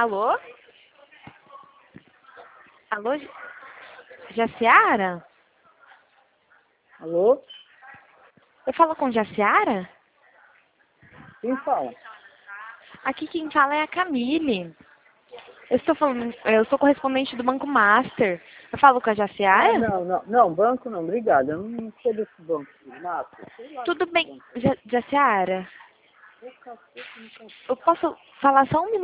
Alô? Alô, Jaciara? Alô? Eu falo com Jaciara? Quem fala? Aqui quem fala é a Camille. Eu sou correspondente do Banco Master. Eu falo com a Ah, Jaciara? não, banco não, obrigado. Eu não sou desse banco. Massa, sei lá. Tudo bem, Jaciara? O cacete não tá. Eu posso falar só um minuto?